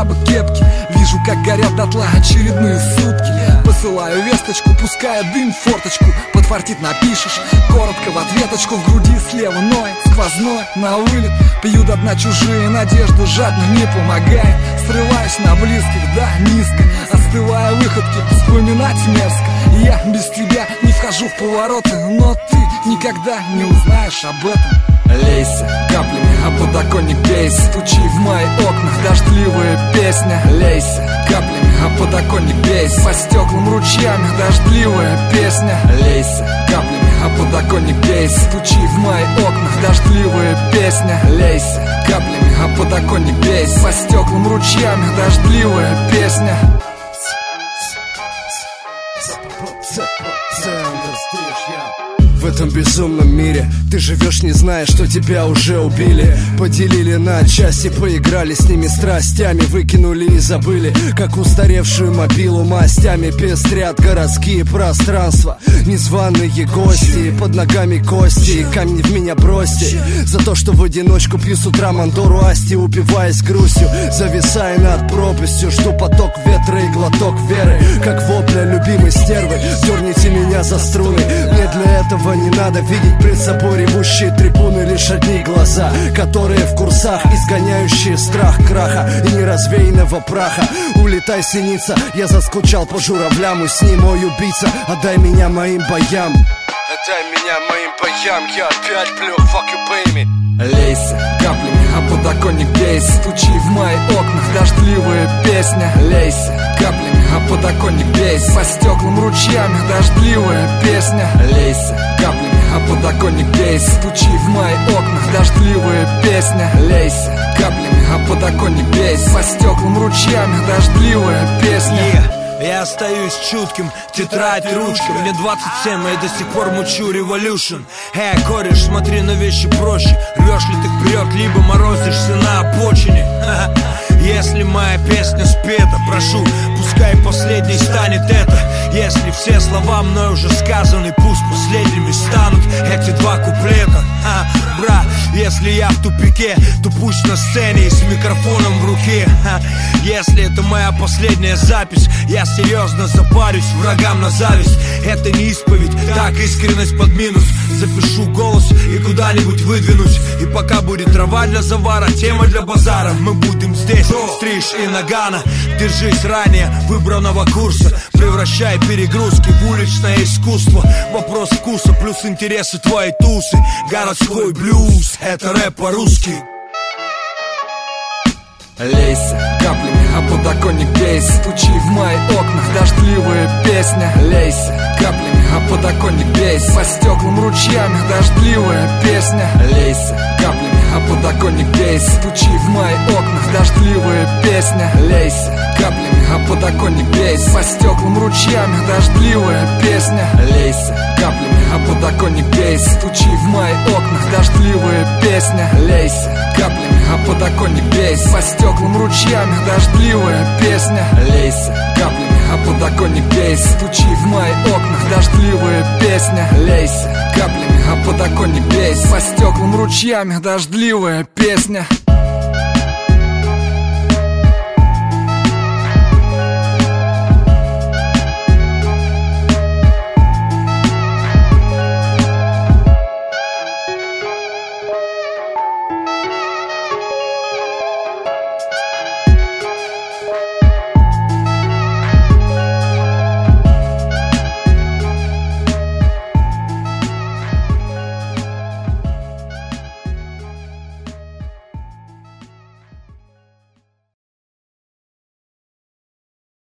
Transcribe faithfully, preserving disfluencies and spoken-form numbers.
бы кепки. Вижу, как горят дотла очередные сутки. Посылаю весточку, пуская дым в форточку. Подфартит напишешь, коротко в ответочку. В груди слева ноет, сквозной, на вылет. Пью до дна чужие надежды, жадно не помогает. Срываюсь на близких, да, низко. Остывая выходки, вспоминать мерзко. Я без тебя не вхожу в повороты, но ты никогда не узнаешь об этом. Лейся каплями, а подоконник бейся. Стучи в мои окна, дождливая песня. Лейся каплями, а подоконник бейся. По стеклам ручьями, дождливая песня. Лейся каплями, а подоконник бейся. Стучи в мои окна, дождливая песня. Лейся каплями, а подоконник бейся. По стеклам ручьями, дождливая песня. В этом безумном мире ты живешь, не зная, что тебя уже убили. Поделили на части, поиграли с ними страстями. Выкинули и забыли, как устаревшую мобилу мастями. Пестрят городские пространства, незваные гости. Под ногами кости, камни в меня бросьте. За то, что в одиночку пью с утра Мандору Асти, упиваясь грустью, зависая над пропастью. Жду поток ветра и глоток веры, как вопля любимой стервы. Дерните меня за струны, мне для этого не надо видеть пред собой ревущие трибуны. Лишь одни глаза, которые в курсах, изгоняющие страх краха и неразвеянного праха. Улетай, синица, я заскучал по журавлям. И с ним мой убийца, отдай меня моим боям. Отдай меня моим боям, я опять плю, fuck you, baby. Лейся каплями, а подоконник бейся. Стучи в мои окна, дождливая песня. Лейся каплями, а подоконник бейся. По стеклам ручьями, дождливая песня. Лейся каплями, а подоконник бейся. Стучи в мои окна, дождливая песня. Лейся каплями, а подоконник бейся. По стеклам ручьями, дождливая песня. yeah. Я остаюсь чутким, тетрадь, ручка. Мне двадцать семь, а я до сих пор мучу революшн. Эй, кореш, смотри на вещи проще. Рвешь ли ты вперед, либо морозишься на обочине. Если моя песня спета, прошу, пускай последней станет это. Если все слова мной уже сказаны, пусть последними станут эти два куплета. а, Бра, если я в тупике, то пусть на сцене и с микрофоном в руке. а, Если это моя последняя запись, я серьезно запарюсь врагам на зависть. Это не исповедь, так искренность под минус. Запишу голос и куда-нибудь выдвинусь. И пока будет трава для завара, тема для базара, мы будем здесь, стриж и нагана. Держись ранее выбранного курса, превращай перегрузки в уличное искусство. Вопрос вкуса плюс интересы твои тусы. Городской блюз, это рэп по-русски. Лейся каплями, а подоконник бейся. Стучи в мои окна, дождливая песня. Лейся каплями, а подоконник бейся. По стеклам ручьями, дождливая песня. Лейся каплями, а подоконник бейся. Стучи в мои окна, дождливая песня. Лейся каплями, а подоконник бейся. По стеклам ручьями, дождливая песня. Лейся каплями, а подоконник бейся. Стучи в мои окна, дождливая песня. Лейся каплями, а подоконник бейся. По стеклам ручьями, дождливая песня. Лейся каплями, а подоконник бейся. Стучи в мои окна, дождливая песня. Лейся каплями, а подоконник бейся. По стеклам ручьями, дождливая песня.